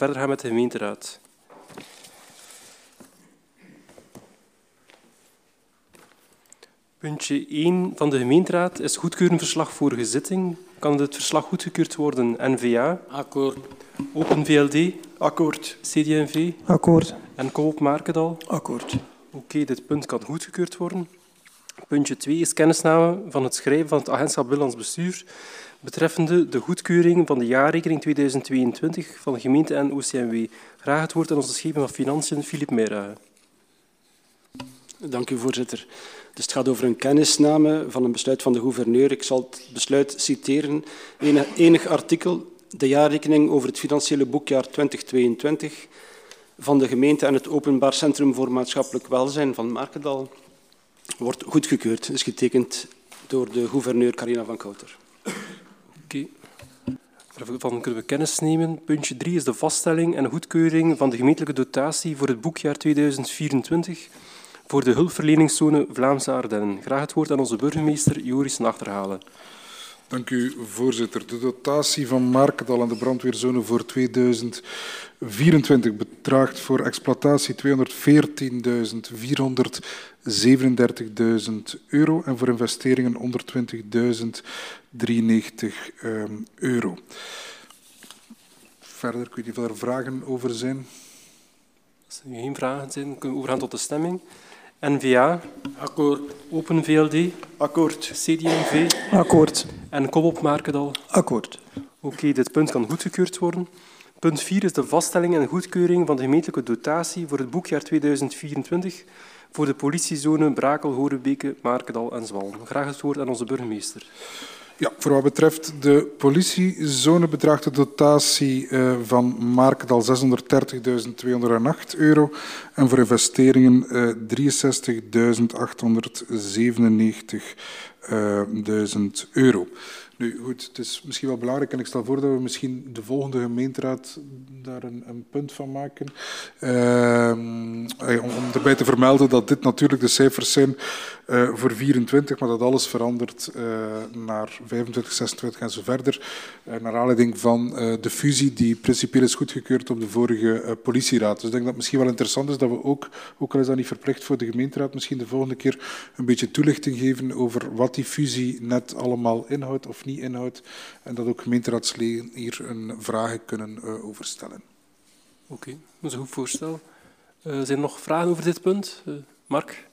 verder gaan met de gemeenteraad. Puntje 1 van de gemeenteraad is goedkeuren verslag vorige zitting. Kan het verslag goedgekeurd worden? N-VA. Akkoord. Open VLD. Akkoord. CD&V. Akkoord. En Coop Markendal. Akkoord. Oké, dit punt kan goedgekeurd worden. Puntje 2 is kennisname van het schrijven van het agentschap Binnenlands Bestuur betreffende de goedkeuring van de jaarrekening 2022 van de gemeente en OCMW. Graag het woord aan onze schepen van Financiën, Philippe Meijrage. Dank u, voorzitter. Dus het gaat over een kennisname van een besluit van de gouverneur. Ik zal het besluit citeren. Enig artikel, de jaarrekening over het financiële boekjaar 2022 van de gemeente en het Openbaar Centrum voor Maatschappelijk Welzijn van Markendal wordt goedgekeurd. Het is getekend door de gouverneur Carina van Kouter. Oké. Daarvan kunnen we kennis nemen. Puntje 3 is de vaststelling en goedkeuring van de gemeentelijke dotatie voor het boekjaar 2024 voor de hulpverleningszone Vlaamse Ardennen. Graag het woord aan onze burgemeester Joris Nachterhalen. Dank u, voorzitter. De dotatie van Markendal en de brandweerzone voor 2024 bedraagt voor exploitatie €214.437 en voor investeringen €120.093. Verder, ik weet niet of er vragen over zijn. Als er geen vragen zijn, kunnen we overgaan tot de stemming. N-VA. Akkoord. Open VLD. Akkoord. CD&V. Akkoord. En Coop Markendal. Akkoord. Oké, dit punt kan goedgekeurd worden. Punt 4 is de vaststelling en goedkeuring van de gemeentelijke dotatie voor het boekjaar 2024 voor de politiezone Brakel, Horebeke, Markendal en Zwalm. Graag het woord aan onze burgemeester. Ja, voor wat betreft de politiezone bedraagt de dotatie van Markendal €630.208 en voor investeringen €63.897.000. Nu goed, het is misschien wel belangrijk en ik stel voor dat we misschien de volgende gemeenteraad daar een punt van maken. Om erbij te vermelden dat dit natuurlijk de cijfers zijn voor 24, maar dat alles verandert naar 25, 26 en zo verder. Naar aanleiding van de fusie die principieel is goedgekeurd op de vorige politieraad. Dus ik denk dat het misschien wel interessant is dat we ook al is dat niet verplicht voor de gemeenteraad, misschien de volgende keer een beetje toelichting geven over wat die fusie net allemaal inhoudt of niet inhoudt. En dat ook gemeenteraadsleden hier een vragen kunnen over stellen. Oké, dat is een goed voorstel. Zijn er nog vragen over dit punt? Mark?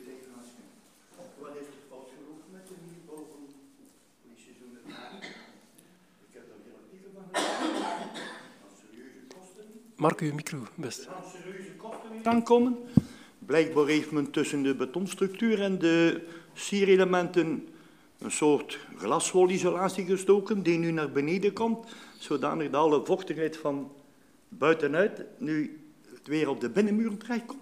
Wat heeft er fout gelopen met de nieuwbouw van politiezone Vlaanderen? Ik heb daar geen artikel van gelezen. Serieuze kosten. Mark, uw micro, best. Er gaan serieuze kosten weer aankomen. Blijkbaar heeft men tussen de betonstructuur en de sierelementen een soort glaswolisolatie gestoken die nu naar beneden komt, zodanig dat alle vochtigheid van buitenuit nu weer op de binnenmuren terechtkomt.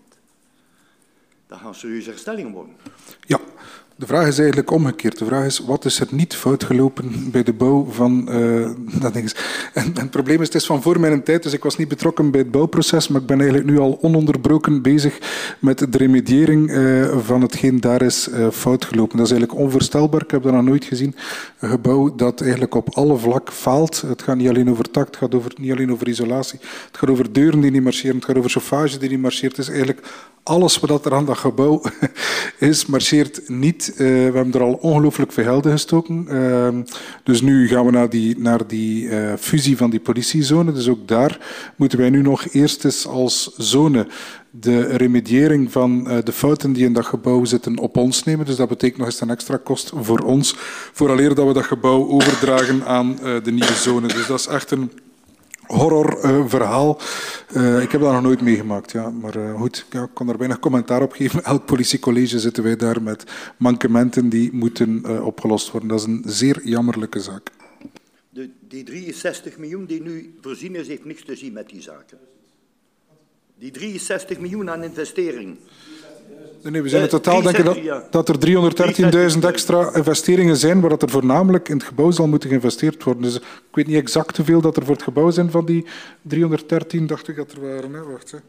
Dat gaan serieuze herstellingen worden. Ja, de vraag is eigenlijk omgekeerd. De vraag is, wat is er niet fout gelopen bij de bouw van dat ding? En het probleem is, het is van voor mijn tijd, dus ik was niet betrokken bij het bouwproces, maar ik ben eigenlijk nu al ononderbroken bezig met de remediëring van hetgeen daar is fout gelopen. Dat is eigenlijk onvoorstelbaar. Ik heb dat nog nooit gezien. Een gebouw dat eigenlijk op alle vlakken faalt. Het gaat niet alleen over tak, het gaat niet alleen over isolatie. Het gaat over deuren die niet marcheren, het gaat over chauffage die niet marcheert. Het is eigenlijk alles wat er aan dat gebouw is, marcheert niet. We hebben er al ongelooflijk veel geld in gestoken. Dus nu gaan we naar die fusie van die politiezone. Dus ook daar moeten wij nu nog eerst eens als zone de remediëring van de fouten die in dat gebouw zitten op ons nemen. Dus dat betekent nog eens een extra kost voor ons, vooraleer dat we dat gebouw overdragen aan de nieuwe zone. Dus dat is echt een horrorverhaal. Ik heb dat nog nooit meegemaakt, ja. Maar goed, ja, ik kan daar weinig commentaar op geven. Elk politiecollege zitten wij daar met mankementen die moeten opgelost worden. Dat is een zeer jammerlijke zaak. Die 63 miljoen die nu voorzien is, heeft niks te zien met die zaken. Die 63 miljoen aan investering. Nee, we zijn in totaal denken dat er 313.000 extra investeringen zijn, waar dat er voornamelijk in het gebouw zal moeten geïnvesteerd worden. Dus ik weet niet exact hoeveel dat er voor het gebouw zijn van die 313, dacht ik dat er waren. Hè? Wacht, hè.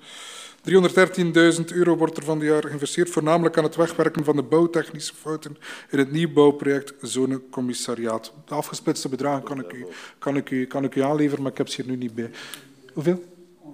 €313.000 wordt er van dit jaar geïnvesteerd, voornamelijk aan het wegwerken van de bouwtechnische fouten in het nieuwbouwproject Zonecommissariaat. De afgesplitste bedragen kan ik u aanleveren, maar ik heb ze hier nu niet bij. Hoeveel?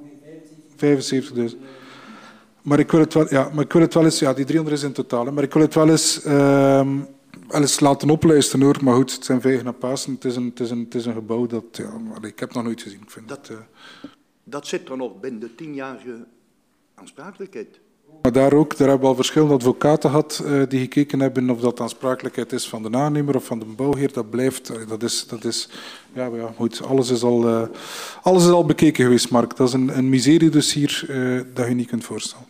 75.000. Maar ik wil het wel eens, ja, die 300 is in totaal, hè, maar ik wil het wel eens laten oplijsten hoor. Maar goed, het zijn vijgen naar Pasen. Het is een gebouw dat, ja, ik heb nog nooit gezien. Ik vind dat zit er nog binnen de 10-jarige aansprakelijkheid. Maar daar hebben we al verschillende advocaten gehad die gekeken hebben of dat aansprakelijkheid is van de aannemer of van de bouwheer. Dat blijft, dat is ja, goed, alles is al bekeken geweest, Mark. Dat is een miseriedossier dat je niet kunt voorstellen.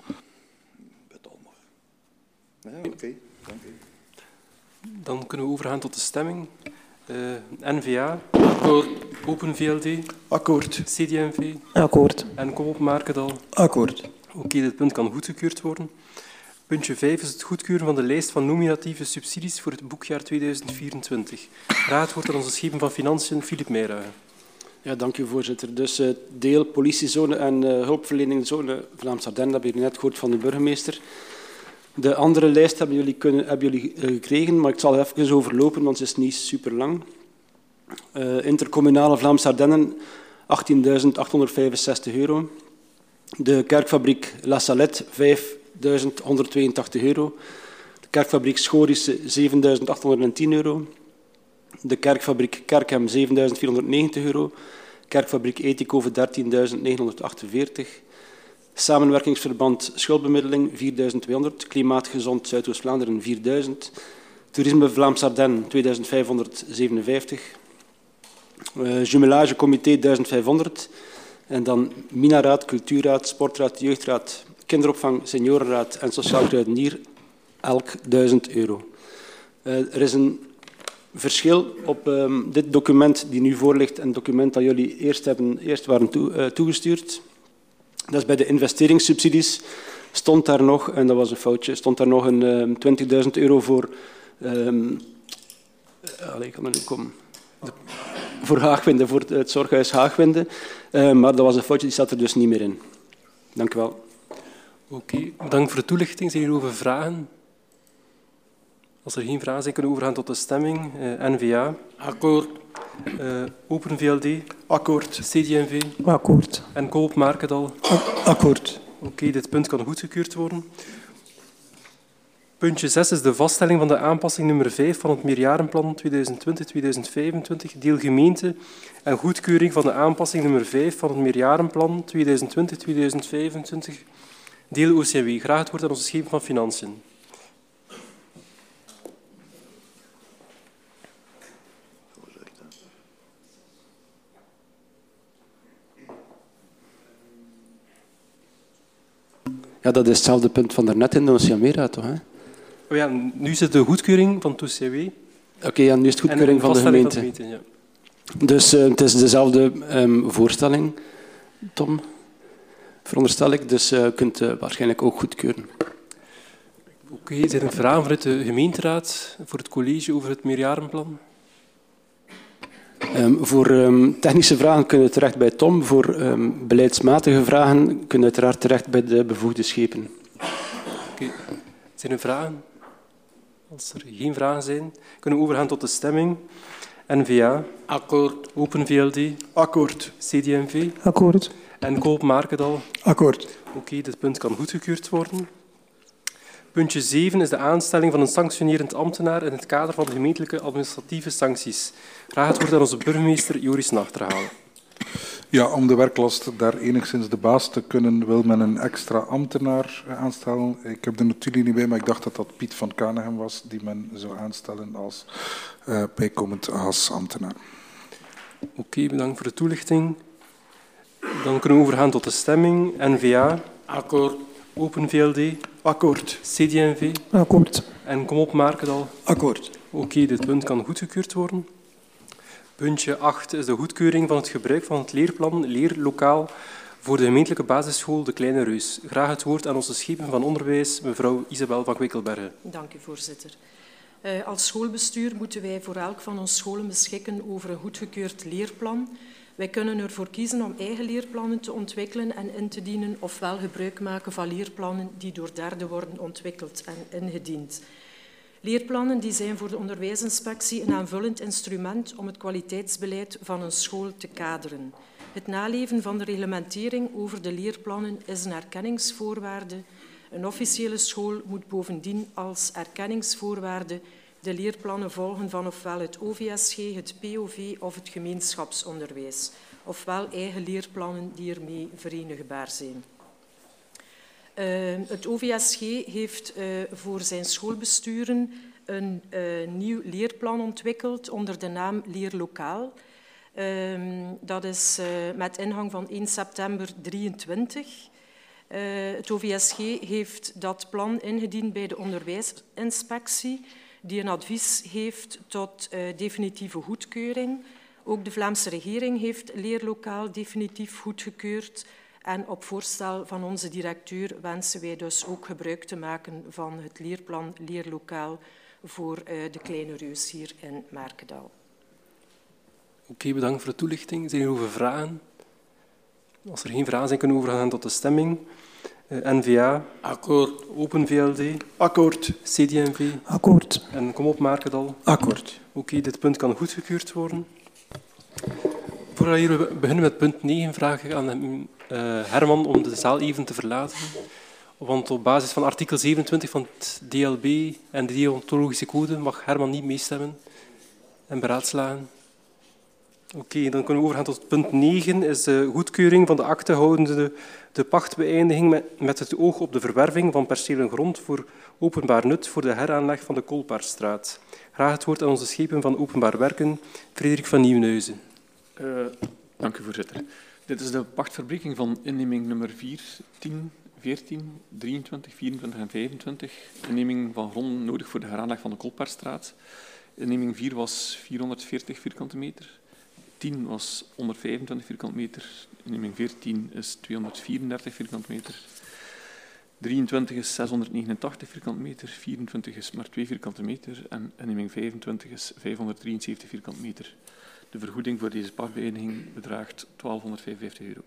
Ja, oké. Dank u. Dan kunnen we overgaan tot de stemming. N-VA. Akkoord. Open VLD. Akkoord. CD&V. Akkoord. En Coop Markendal. Akkoord. Oké, dit punt kan goedgekeurd worden. Puntje 5 is het goedkeuren van de lijst van nominatieve subsidies voor het boekjaar 2024. Raad wordt aan onze schepen van Financiën, Filip Meijragen. Ja, dank u, voorzitter. Dus deel politiezone en hulpverleningzone Vlaams-Ardennen, dat hebben jullie net gehoord van de burgemeester. De andere lijst hebben jullie gekregen, maar ik zal even overlopen, want ze is niet super lang. Intercommunale Vlaams-Ardennen, €18.865. De kerkfabriek La Salette, €5.182. De kerkfabriek Schorische, €7.810. De kerkfabriek Kerkhem, €7.490. Kerkfabriek Etikhoven, €13.948. Samenwerkingsverband Schuldbemiddeling, €4.200. Klimaatgezond Zuidoost-Vlaanderen, €4.000. Toerisme Vlaams-Ardennen, €2.557. Jumelagecomité, €1.500. En dan Minaraad, Cultuurraad, Sportraad, Jeugdraad, Kinderopvang, Seniorenraad en Sociaal Kruidenier, elk €1.000. Er is een verschil op dit document die nu voorligt en het document dat jullie eerst waren toegestuurd. Dat is bij de investeringssubsidies. Stond daar nog, en dat was een foutje, stond daar nog een €20.000 voor... ik kan er nu komen. Voor Haagwinde, voor het zorghuis Haagwinde. Maar dat was een foutje, die staat er dus niet meer in. Dank u wel. Oké, bedankt voor de toelichting. Zijn er hierover vragen? Als er geen vragen zijn, kunnen we overgaan tot de stemming. N-VA. Akkoord. Open VLD. Akkoord. CD&V. Akkoord. En Coop Markendal. Akkoord. Oké, dit punt kan goedgekeurd worden. Puntje 6 is de vaststelling van de aanpassing nummer 5 van het meerjarenplan 2020-2025, deel gemeente, en goedkeuring van de aanpassing nummer 5 van het meerjarenplan 2020-2025, deel OCW. Graag het woord aan onze schepen van Financiën. Ja, dat is hetzelfde punt van daarnet in de OCMera, toch? Hè? Oh ja, nu is het de goedkeuring van het OCW. Oké, ja, nu is het goedkeuring van de gemeente. Ja. Dus het is dezelfde voorstelling, Tom, veronderstel ik. Dus je kunt waarschijnlijk ook goedkeuren. Oké, zijn er vragen vanuit de gemeenteraad voor het college over het meerjarenplan? Voor technische vragen kunnen we terecht bij Tom. Voor beleidsmatige vragen kunnen we uiteraard terecht bij de bevoegde schepen. Oké. Zijn er vragen? Als er geen vragen zijn, kunnen we overgaan tot de stemming. N-VA. Akkoord. Open VLD. Akkoord. CD&V. Akkoord. En Coop Markendal. Akkoord. Oké, dit punt kan goedgekeurd worden. Puntje 7 is de aanstelling van een sanctionerend ambtenaar in het kader van de gemeentelijke administratieve sancties. Graag het woord aan onze burgemeester Joris Nachtergaal. Ja, om de werklast daar enigszins de baas te kunnen, wil men een extra ambtenaar aanstellen. Ik heb de notulen niet bij, maar ik dacht dat dat Piet van Kanegem was die men zou aanstellen als bijkomend ambtenaar. Oké, bedankt voor de toelichting. Dan kunnen we overgaan tot de stemming. N-VA. Akkoord. Open VLD. Akkoord. CD&V. Akkoord. En Coop Markendal. Akkoord. Oké, dit punt kan goedgekeurd worden. Puntje 8 is de goedkeuring van het gebruik van het leerplan leerlokaal voor de gemeentelijke basisschool De Kleine Reus. Graag het woord aan onze schepen van onderwijs, mevrouw Isabel van Kwikkelbergen. Dank u, voorzitter. Als schoolbestuur moeten wij voor elk van onze scholen beschikken over een goedgekeurd leerplan. Wij kunnen ervoor kiezen om eigen leerplannen te ontwikkelen en in te dienen, ofwel gebruik maken van leerplannen die door derden worden ontwikkeld en ingediend. Leerplannen die zijn voor de onderwijsinspectie een aanvullend instrument om het kwaliteitsbeleid van een school te kaderen. Het naleven van de reglementering over de leerplannen is een erkenningsvoorwaarde. Een officiële school moet bovendien als erkenningsvoorwaarde de leerplannen volgen van ofwel het OVSG, het POV of het gemeenschapsonderwijs, ofwel eigen leerplannen die ermee verenigbaar zijn. Het OVSG heeft voor zijn schoolbesturen een nieuw leerplan ontwikkeld onder de naam Leerlokaal. Dat is met ingang van 1 september 2023. Het OVSG heeft dat plan ingediend bij de onderwijsinspectie, die een advies heeft tot definitieve goedkeuring. Ook de Vlaamse regering heeft Leerlokaal definitief goedgekeurd. En op voorstel van onze directeur wensen wij dus ook gebruik te maken van het leerplan Leerlokaal voor de Kleine Reus hier in Merkendal. Oké, bedankt voor de toelichting. Zijn er over vragen? Als er geen vragen zijn, kunnen we overgaan tot de stemming. N-VA. Akkoord. Open VLD. Akkoord. CD&V. Akkoord. En kom op, Merkendal. Akkoord. Oké, dit punt kan goedgekeurd worden. Voordat we beginnen met punt 9, vraag ik aan Herman om de zaal even te verlaten. Want op basis van artikel 27 van het DLB en de deontologische code mag Herman niet meestemmen en beraadslagen. Oké, dan kunnen we overgaan tot punt 9, is de goedkeuring van de akte houdende de pachtbeëindiging met het oog op de verwerving van percelen grond voor openbaar nut voor de heraanleg van de Kolpaarstraat. Graag het woord aan onze schepen van Openbaar Werken, Frederik van Nieuwenhuizen. Dank u, voorzitter. Dit is de pachtverbreking van inneming nummer 4, 10, 14, 23, 24 en 25. Inneming van grond nodig voor de heraanleg van de Kolpaarstraat. Inneming 4 was 440 vierkante meter. 10 was 125 vierkante meter. Inneming 14 is 234 vierkante meter. 23 is 689 vierkante meter. 24 is maar 2 vierkante meter. En inneming 25 is 573 vierkante meter. De vergoeding voor deze pachtbeëindiging bedraagt €1255.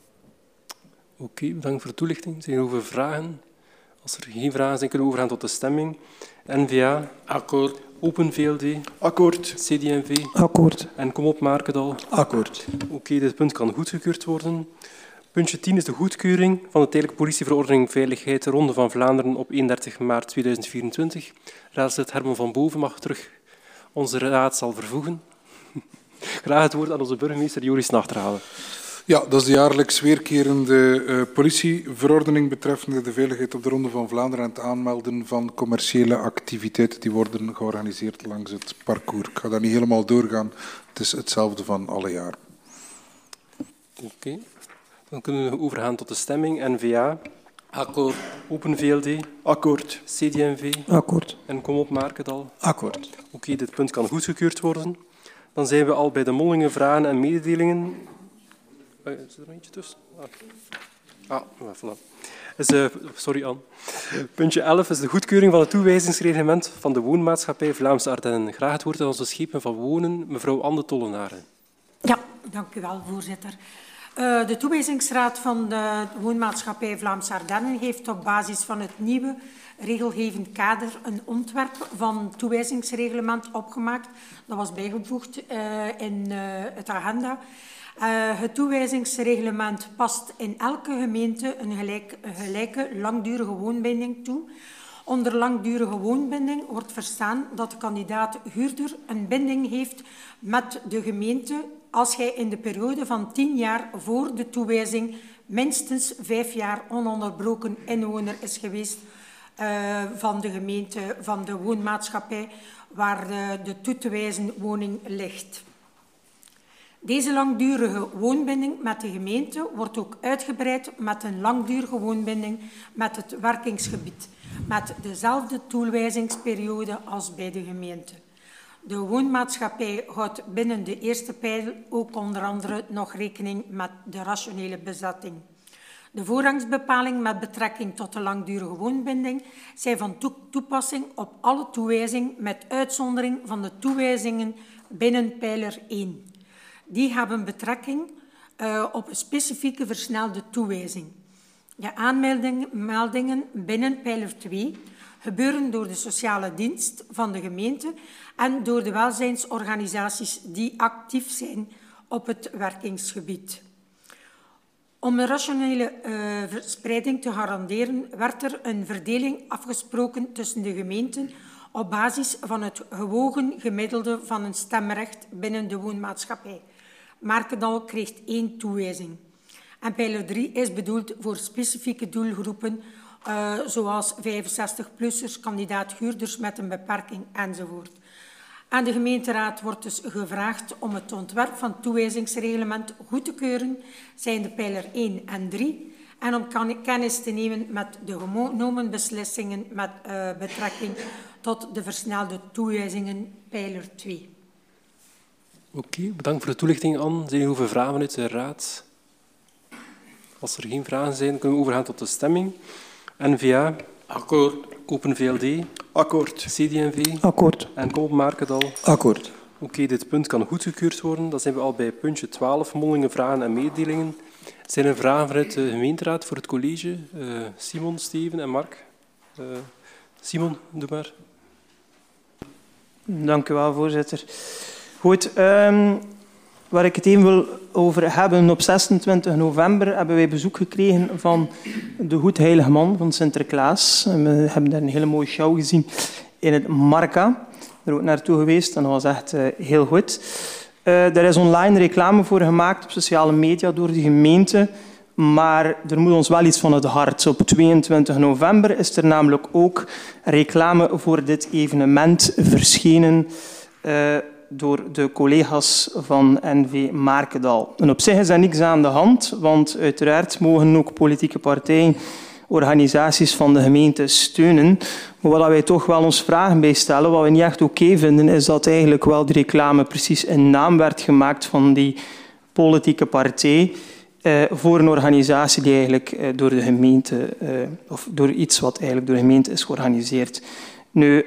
Oké, bedankt voor de toelichting. Zijn er over vragen? Als er geen vragen zijn, kunnen we overgaan tot de stemming. N-VA. Akkoord. Open VLD. Akkoord. CD&V. Akkoord. En kom op, Merkendal. Akkoord. Oké, dit punt kan goedgekeurd worden. Puntje 10 is de goedkeuring van de tijdelijke politieverordening Veiligheid Ronde van Vlaanderen op 31 maart 2024. Raadslid Herman van Boven mag terug onze raadzaal vervoegen. Graag het woord aan onze burgemeester Joris Nachterhalen. Ja, dat is de jaarlijks weerkerende politieverordening betreffende de veiligheid op de Ronde van Vlaanderen en het aanmelden van commerciële activiteiten die worden georganiseerd langs het parcours. Ik ga daar niet helemaal doorgaan. Het is hetzelfde van alle jaar. Oké. Dan kunnen we overgaan tot de stemming. N-VA. Akkoord. Open VLD. Akkoord. CD&V. Akkoord. En kom op, Merkendal. Akkoord. Oké, dit punt kan goedgekeurd worden. Dan zijn we al bij de mondelinge vragen en mededelingen. Is er eentje tussen? Voilà. Sorry, Anne. Puntje 11 is de goedkeuring van het toewijzingsreglement van de woonmaatschappij Vlaamse Ardennen. Graag het woord aan onze schepen van wonen, mevrouw Anne Tollenaren. Ja, dank u wel, voorzitter. De toewijzingsraad van de woonmaatschappij Vlaamse Ardennen heeft op basis van het nieuwe regelgevend kader een ontwerp van toewijzingsreglement opgemaakt. Dat was bijgevoegd in het agenda. Het toewijzingsreglement past in elke gemeente een gelijke langdurige woonbinding toe. Onder langdurige woonbinding wordt verstaan dat de kandidaat-huurder een binding heeft met de gemeente als hij in de periode van 10 jaar voor de toewijzing minstens 5 jaar ononderbroken inwoner is geweest van de gemeente, van de woonmaatschappij waar de toe te wijzen woning ligt. Deze langdurige woonbinding met de gemeente wordt ook uitgebreid met een langdurige woonbinding met het werkingsgebied, met dezelfde toewijzingsperiode als bij de gemeente. De woonmaatschappij houdt binnen de eerste pijl ook onder andere nog rekening met de rationele bezetting. De voorrangsbepaling met betrekking tot de langdurige woonbinding zijn van toepassing op alle toewijzingen met uitzondering van de toewijzingen binnen pijler 1. Die hebben betrekking op een specifieke versnelde toewijzing. De aanmeldingen binnen pijler 2 gebeuren door de sociale dienst van de gemeente en door de welzijnsorganisaties die actief zijn op het werkingsgebied. Om een rationele verspreiding te garanderen, werd er een verdeling afgesproken tussen de gemeenten op basis van het gewogen gemiddelde van een stemrecht binnen de woonmaatschappij. Markendal kreeg 1 toewijzing. En pijler 3 is bedoeld voor specifieke doelgroepen, zoals 65-plussers, kandidaat-huurders met een beperking enzovoort. Aan de gemeenteraad wordt dus gevraagd om het ontwerp van het toewijzingsreglement goed te keuren, zijn de pijler 1 en 3, en om kennis te nemen met de genomen beslissingen met betrekking tot de versnelde toewijzingen, pijler 2. Oké, bedankt voor de toelichting, Anne. Zijn er hoeveel vragen uit de raad? Als er geen vragen zijn, kunnen we overgaan tot de stemming. N-VA. Akkoord. Open VLD. Akkoord. CD&V. Akkoord. En Kom op Markendal. Akkoord. Oké, dit punt kan goedgekeurd worden. Dan zijn we al bij puntje 12, mondelinge vragen en mededelingen. Zijn er vragen vanuit de gemeenteraad voor het college? Simon, Steven en Mark. Simon, doe maar. Dank u wel, voorzitter. Goed, waar ik het even wil over hebben, op 26 november hebben wij bezoek gekregen van de Goedheilige Man van Sinterklaas. We hebben daar een hele mooie show gezien in het Marca. Er ook naartoe geweest en dat was echt heel goed. Er is online reclame voor gemaakt op sociale media door de gemeente, maar er moet ons wel iets van het hart. Op 22 november is er namelijk ook reclame voor dit evenement verschenen door de collega's van NV Markendal. En op zich is er niks aan de hand, want uiteraard mogen ook politieke partijen organisaties van de gemeente steunen. Maar wat wij toch wel ons vragen bij stellen, wat we niet echt oké vinden, is dat eigenlijk wel die reclame precies in naam werd gemaakt van die politieke partij voor een organisatie die eigenlijk door de gemeente, of door iets wat eigenlijk door de gemeente is georganiseerd. Nu,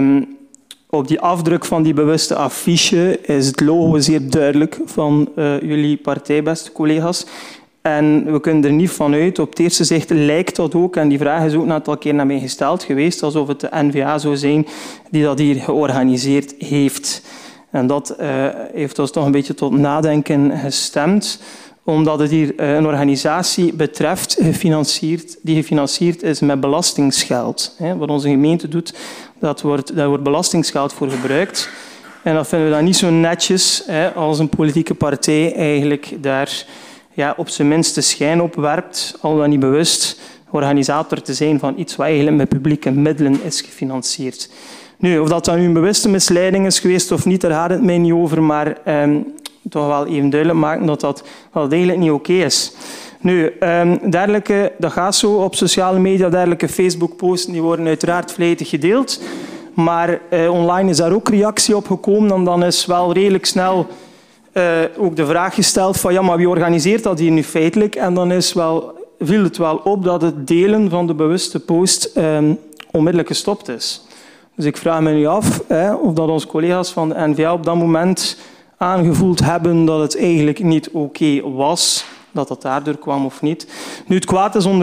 op die afdruk van die bewuste affiche is het logo zeer duidelijk van jullie partij, beste collega's. En we kunnen er niet van uit. Op het eerste zicht lijkt dat ook, en die vraag is ook een aantal keer naar mij gesteld geweest, alsof het de N-VA zou zijn die dat hier georganiseerd heeft. En dat heeft ons toch een beetje tot nadenken gestemd, omdat het hier een organisatie betreft die gefinancierd is met belastingsgeld. Wat onze gemeente doet, daar wordt belastingsgeld voor gebruikt. En dat vinden we dan niet zo netjes als een politieke partij eigenlijk daar op zijn minst de schijn op werpt, al dan niet bewust, organisator te zijn van iets wat eigenlijk met publieke middelen is gefinancierd. Nu, of dat dan nu een bewuste misleiding is geweest of niet, daar gaat het mij niet over, maar toch wel even duidelijk maken dat dat eigenlijk niet oké is. Nu, dergelijke, dat gaat zo op sociale media, dergelijke Facebook-posts, die worden uiteraard vlijtig gedeeld, maar online is daar ook reactie op gekomen en dan is wel redelijk snel ook de vraag gesteld van ja, maar wie organiseert dat hier nu feitelijk? En dan viel het wel op dat het delen van de bewuste post onmiddellijk gestopt is. Dus ik vraag me nu af of dat onze collega's van de N-VA op dat moment aangevoeld hebben dat het eigenlijk niet oké was, dat dat daardoor kwam of niet. Nu, het kwaad is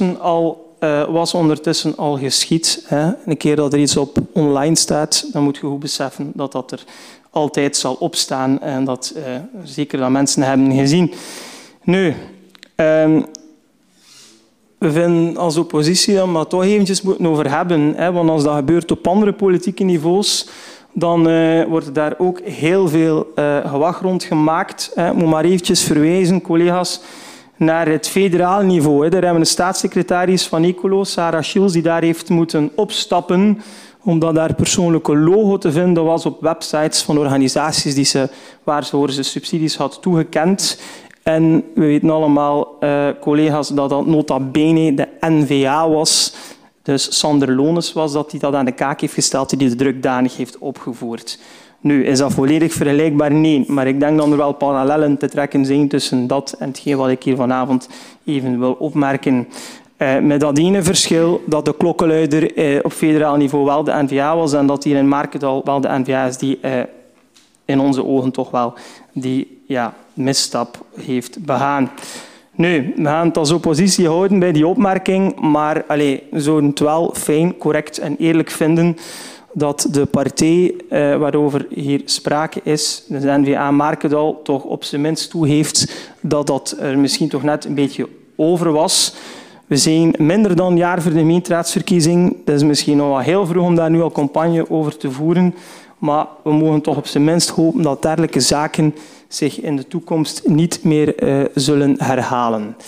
was ondertussen al geschied. Een keer dat er iets op online staat, dan moet je goed beseffen dat dat er altijd zal opstaan en dat zeker dat mensen hebben gezien. Nu, we vinden als oppositie dat we het toch eventjes moeten over hebben, want als dat gebeurt op andere politieke niveaus, dan wordt daar ook heel veel gewag rond gemaakt. Ik moet maar eventjes verwijzen, collega's, naar het federaal niveau. Daar hebben we een staatssecretaris van Ecolo, Sarah Schiels, die daar heeft moeten opstappen omdat daar persoonlijke logo te vinden was op websites van organisaties waar ze subsidies had toegekend. En we weten allemaal, collega's, dat dat nota bene de N-VA was. Dus Sander Lones was dat die dat aan de kaak heeft gesteld, die de drukdanig heeft opgevoerd. Nu, is dat volledig vergelijkbaar? Nee, maar ik denk dat er wel parallellen te trekken zijn tussen dat en hetgeen wat ik hier vanavond even wil opmerken. Met dat ene verschil dat de klokkenluider op federaal niveau wel de N-VA was en dat hier in Markendal wel de N-VA is die in onze ogen toch wel die misstap heeft begaan. Nu, we gaan het als oppositie houden bij die opmerking, maar we zouden het wel fijn, correct en eerlijk vinden dat de partij waarover hier sprake is, dus de N-VA Markendal, toch op zijn minst toegeeft dat dat er misschien toch net een beetje over was. We zijn minder dan een jaar voor de gemeenteraadsverkiezing. Het is misschien nog wel heel vroeg om daar nu al campagne over te voeren. Maar we mogen toch op zijn minst hopen dat dergelijke zaken zich in de toekomst niet meer zullen herhalen.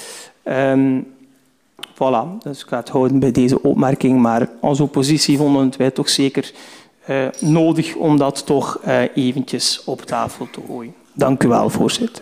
Voilà, dus ik ga het houden bij deze opmerking. Maar als oppositie vonden wij toch zeker nodig om dat toch eventjes op tafel te gooien. Dank u wel, voorzitter.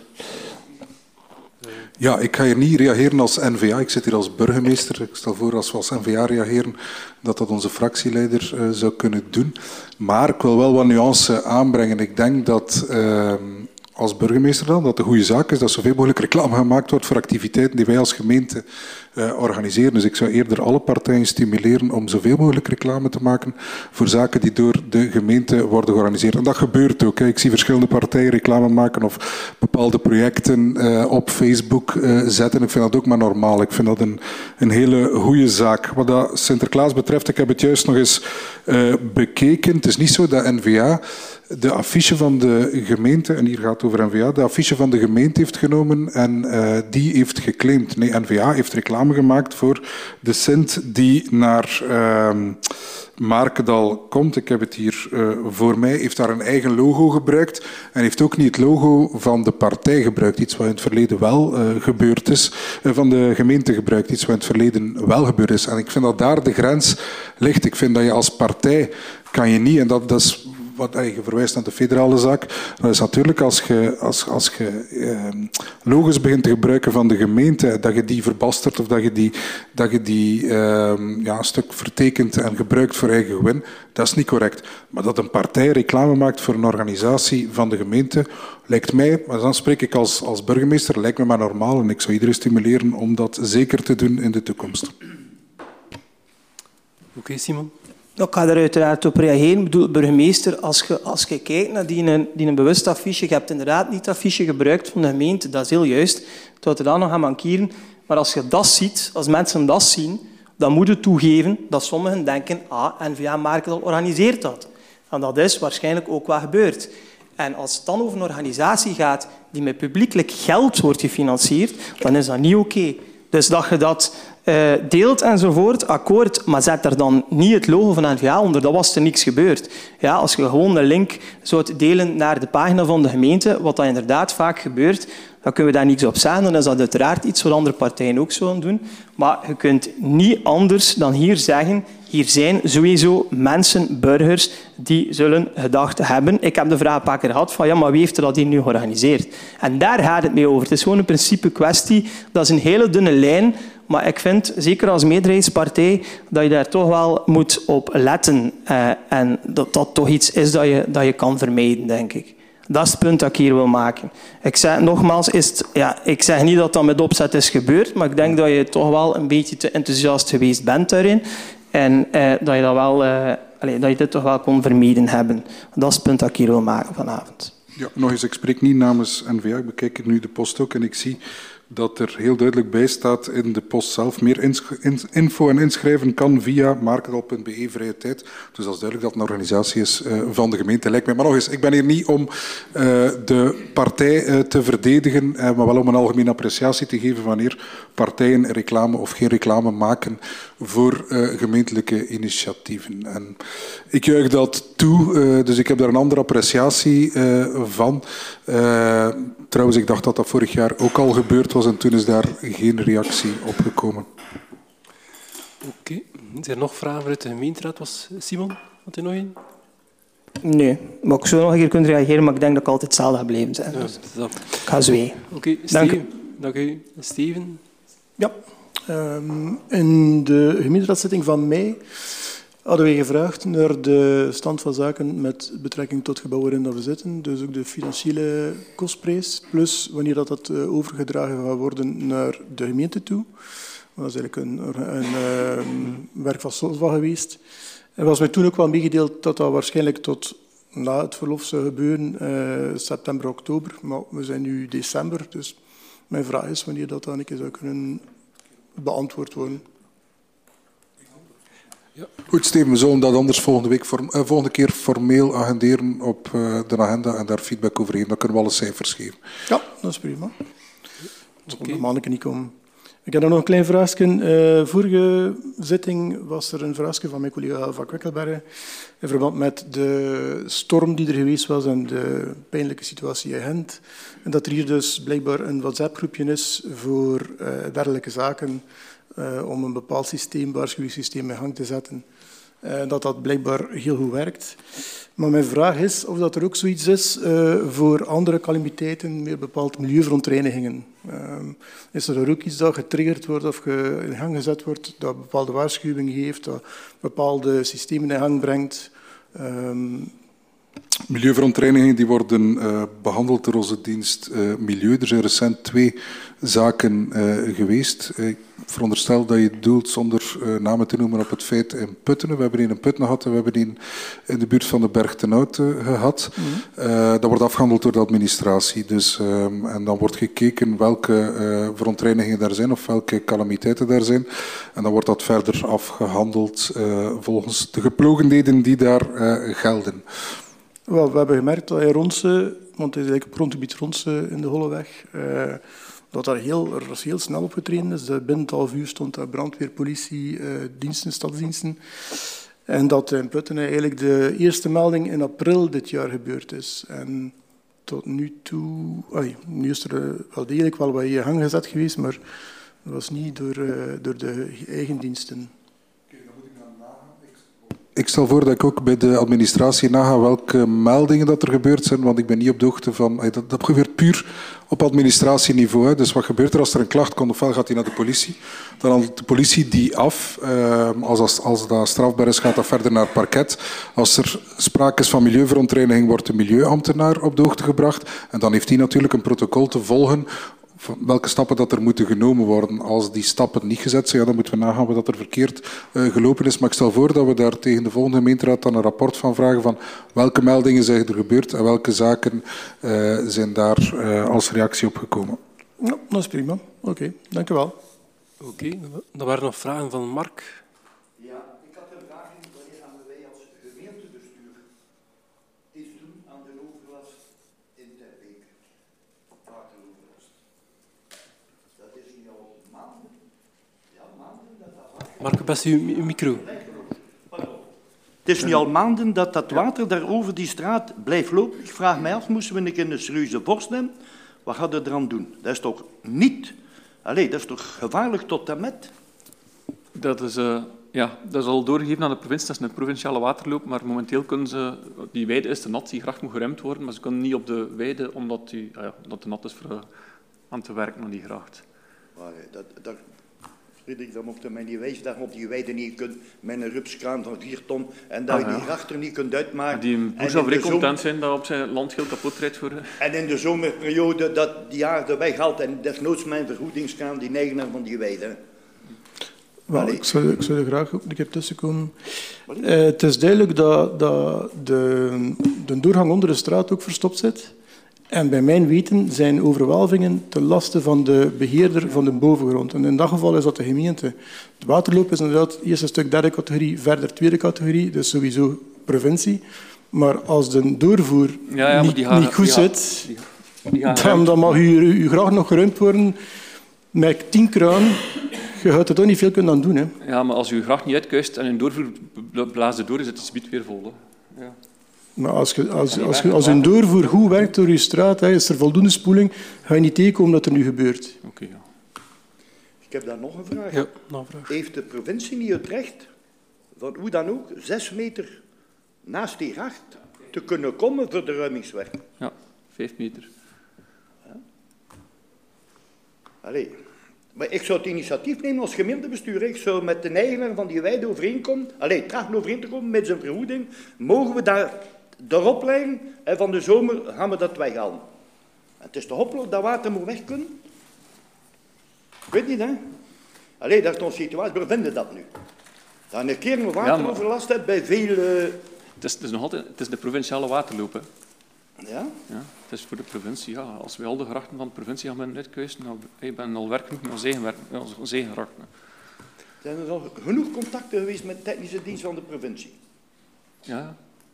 Ja, ik ga hier niet reageren als N-VA. Ik zit hier als burgemeester. Ik stel voor als we als N-VA reageren, dat onze fractieleider zou kunnen doen. Maar ik wil wel wat nuance aanbrengen. Ik denk dat als burgemeester dan, dat de goede zaak is dat zoveel mogelijk reclame gemaakt wordt voor activiteiten die wij als gemeente organiseren. Dus ik zou eerder alle partijen stimuleren om zoveel mogelijk reclame te maken voor zaken die door de gemeente worden georganiseerd. En dat gebeurt ook. Ik zie verschillende partijen reclame maken of bepaalde projecten op Facebook zetten. Ik vind dat ook maar normaal. Ik vind dat een hele goede zaak. Wat dat Sinterklaas betreft, ik heb het juist nog eens bekeken. Het is niet zo dat N-VA de affiche van de gemeente, en hier gaat het over N-VA, de affiche van de gemeente heeft genomen en die heeft geclaimd. Nee, N-VA heeft reclame gemaakt voor de Sint die naar Markendal komt. Ik heb het hier voor mij. Heeft daar een eigen logo gebruikt en heeft ook niet het logo van de partij gebruikt. Iets wat in het verleden wel gebeurd is. Van de gemeente gebruikt. Iets wat in het verleden wel gebeurd is. En ik vind dat daar de grens ligt. Ik vind dat je als partij kan je niet, en dat is wat je verwijst naar de federale zaak. Dat is natuurlijk als je logos begint te gebruiken van de gemeente, dat je die verbastert of dat je die een stuk vertekent en gebruikt voor eigen gewin. Dat is niet correct. Maar dat een partij reclame maakt voor een organisatie van de gemeente, lijkt mij, maar dan spreek ik als burgemeester, lijkt me maar normaal. En ik zou iedereen stimuleren om dat zeker te doen in de toekomst. Oké, Simon. Ik ga er uiteraard op reageren. Ik bedoel, burgemeester, als je kijkt naar die bewust affiche, je hebt inderdaad niet affiche gebruikt van de gemeente, dat is heel juist, dat er dan nog aan mankeren. Maar als je dat ziet, als mensen dat zien, dan moet je toegeven dat sommigen denken, N-VA Markendal organiseert dat. En dat is waarschijnlijk ook wat gebeurt. En als het dan over een organisatie gaat die met publiekelijk geld wordt gefinancierd, dan is dat niet oké. Dus dat je dat deelt enzovoort, akkoord, maar zet er dan niet het logo van N-VA onder, dan was er niks gebeurd. Ja, als je gewoon een link zou delen naar de pagina van de gemeente, wat dat inderdaad vaak gebeurt, dan kunnen we daar niks op zeggen. Dan is dat uiteraard iets wat andere partijen ook zouden doen. Maar je kunt niet anders dan hier zeggen, hier zijn sowieso mensen, burgers, die zullen gedacht hebben. Ik heb de vraag een paar keer gehad van, ja, maar wie heeft er dat hier nu georganiseerd? En daar gaat het mee over. Het is gewoon een principe kwestie. Dat is een hele dunne lijn. Maar ik vind, zeker als meerderheidspartij, dat je daar toch wel moet op letten. En dat dat toch iets is dat je kan vermijden, denk ik. Dat is het punt dat ik hier wil maken. Ik zeg nogmaals, ik zeg niet dat dat met opzet is gebeurd, maar ik denk dat je toch wel een beetje te enthousiast geweest bent daarin. En dat je dat wel, dat je dit toch wel kon vermijden hebben. Dat is het punt dat ik hier wil maken vanavond. Ja, nog eens, ik spreek niet namens N-VA. Ik bekijk nu de post ook en ik zie dat er heel duidelijk bij staat in de post zelf. Meer info en inschrijven kan via markendal.be vrije tijd. Dus dat is duidelijk dat het een organisatie is van de gemeente, lijkt mij. Maar nog eens, ik ben hier niet om de partij te verdedigen, maar wel om een algemene appreciatie te geven wanneer partijen reclame of geen reclame maken voor gemeentelijke initiatieven. En ik juich dat toe, dus ik heb daar een andere appreciatie van. Trouwens, ik dacht dat dat vorig jaar ook al gebeurd was en toen is daar geen reactie op gekomen. Oké. Is er nog vragen vanuit de gemeenteraad? Was Simon? Had u nog een? Nee, maar ik zou nog een keer kunnen reageren, maar ik denk dat ik altijd hetzelfde gebleven zijn. Ja, Dus dat. ik ga zwee. Oké, Steven. Dank u. Steven? Ja. In de gemeenteraadszitting van mei hadden wij gevraagd naar de stand van zaken met betrekking tot het gebouw waarin we zitten. Dus ook de financiële kostprijs, plus wanneer dat overgedragen gaat worden naar de gemeente toe. Dat is eigenlijk een werk van SOSVA geweest. En was mij toen ook wel meegedeeld dat dat waarschijnlijk tot na het verlof zou gebeuren, september, oktober. Maar we zijn nu december, dus mijn vraag is wanneer dat dan een keer zou kunnen beantwoord worden. Ja. Goed, Steven, we zullen dat anders volgende keer formeel agenderen op de agenda en daar feedback over geven. Dan kunnen we alle cijfers geven. Ja, dat is prima. Dat zal de maandelijke niet komen. Ik heb nog een klein vraagje. Vorige zitting was er een vraagje van mijn collega Van Kwekkelbergen in verband met de storm die er geweest was en de pijnlijke situatie in Gent. En dat er hier dus blijkbaar een WhatsApp-groepje is voor dergelijke zaken om een bepaald systeem, waarschuwingssysteem in gang te zetten. Dat blijkbaar heel goed werkt. Maar mijn vraag is of dat er ook zoiets is voor andere calamiteiten, meer bepaald milieuverontreinigingen. Is er ook iets dat getriggerd wordt of in gang gezet wordt, dat bepaalde waarschuwingen geeft, dat bepaalde systemen in gang brengt? Milieuverontreinigingen die worden behandeld door onze dienst Milieu. Er zijn recent 2 zaken geweest. Ik veronderstel dat je doelt zonder namen te noemen op het feit in Putten. We hebben een in Putten gehad en we hebben een in de buurt van de Berg ten Houten gehad. Dat wordt afgehandeld door de administratie. Dus, en dan wordt gekeken welke verontreinigingen daar zijn of welke calamiteiten daar zijn. En dan wordt dat verder afgehandeld volgens de geplogenheden die daar gelden. Wel, we hebben gemerkt dat in Ronse, want het is eigenlijk op grondgebied Ronse in de Holleweg, dat daar heel snel opgetreden is. Binnen het half uur stond daar brandweer, politie, diensten, stadsdiensten. En dat in Putten eigenlijk de eerste melding in april dit jaar gebeurd is. En tot nu toe, nu is er wel degelijk wel wat in gang gezet geweest, maar dat was niet door de eigen diensten. Ik stel voor dat ik ook bij de administratie naga welke meldingen dat er gebeurd zijn, want ik ben niet op de hoogte van... Dat gebeurt puur op administratieniveau. Hè. Dus wat gebeurt er als er een klacht komt? Ofwel gaat hij naar de politie. Dan handelt de politie die af. Als dat strafbaar is, gaat dat verder naar het parket. Als er sprake is van milieuverontreiniging, wordt de milieuambtenaar op de hoogte gebracht. En dan heeft hij natuurlijk een protocol te volgen welke stappen dat er moeten genomen worden. Als die stappen niet gezet zijn, dan moeten we nagaan wat er verkeerd gelopen is. Maar ik stel voor dat we daar tegen de volgende gemeenteraad dan een rapport van vragen van welke meldingen zijn er gebeurd en welke zaken zijn daar als reactie op gekomen. Ja, dat is prima. Oké, dank u wel. Oké, dan waren er nog vragen van Mark. Ja, ik had een vraag in wanneer gaan wij als gemeentebestuur iets doen aan de overlast in Terbeek. Wateroverlast. Dat is nu al maanden. Ja, maanden dat water... Mark, best uw micro. Het is nu al maanden dat dat water daar over die straat blijft lopen. Ik vraag mij af, moesten we een keer een serieuze borst nemen? Wat gaat er dan doen? Dat is toch niet... Allee, dat is toch gevaarlijk tot en met? Dat is al doorgegeven aan de provincie. Dat is een provinciale waterloop, maar momenteel kunnen ze... Die weide is te nat, die gracht moet geremd worden, maar ze kunnen niet op de weide, omdat dat te nat is voor aan te werken aan die gracht. Frederik, dan mocht mij niet wijzen dat je op die weide niet kunt met een rupskraan van 4 ton en dat je die gracht er niet kunt uitmaken. Die boer zou vrij content zijn dat op zijn land heel kapot rijdt voor... En in de zomerperiode dat die aarde weghaalt en desnoods mijn vergoedingskraan die eigenaar van die weide. Wel, ik zou er graag een keer tussenkomen. Het is duidelijk dat de doorgang onder de straat ook verstopt zit. En bij mijn weten zijn overwelvingen ten laste van de beheerder van de bovengrond. En in dat geval is dat de gemeente. De waterloop is inderdaad eerst een stuk derde categorie, verder tweede categorie, dus sowieso provincie. Maar als de doorvoer niet goed zit, dan mag uw gracht nog geruimd worden met 10 kraan. Je gaat er toch niet veel kunnen aan doen. Hè? Ja, maar als je gracht niet uitkuist en een doorvoer blaast het door, is het gebied weer vol. Hè. Ja. Maar als een doorvoer goed werkt door je straat, is er voldoende spoeling, ga je niet tegenkomen dat er nu gebeurt. Okay, ja. Ik heb daar nog een vraag. Ja, nog een vraag. Heeft de provincie niet het recht, van hoe dan ook, 6 meter naast die gracht te kunnen komen voor de ruimingswerk? Ja, 5 meter. Ja. Allee. Maar ik zou het initiatief nemen als gemeentebestuur. Ik zou met de eigenaar van die weide overeenkomen, trachten overeen te komen met zijn vergoeding. Mogen we daar erop leggen en van de zomer gaan we dat weghalen. En het is te hoppelen dat water moet weg kunnen. Ik weet niet, hè. Allee, dat is onze situatie. We vinden dat nu. Dat een keer een wateroverlast hebt bij veel... Het is nog altijd de provinciale waterloop, hè. Ja? Ja, het is voor de provincie. Ja. Als we al de grachten van de provincie gaan uitkuisen, dan ben je al werk genoeg met onze eigen grachten. Het Zijn er al genoeg contacten geweest met de technische dienst van de provincie? Ja.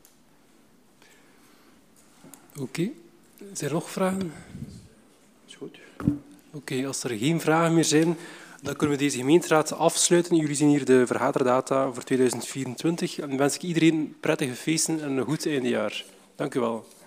Oké. Zijn er nog vragen? Is goed. Oké, als er geen vragen meer zijn, dan kunnen we deze gemeenteraad afsluiten. Jullie zien hier de vergaderdata voor 2024. En dan wens ik iedereen prettige feesten en een goed eindejaar. Dank u wel.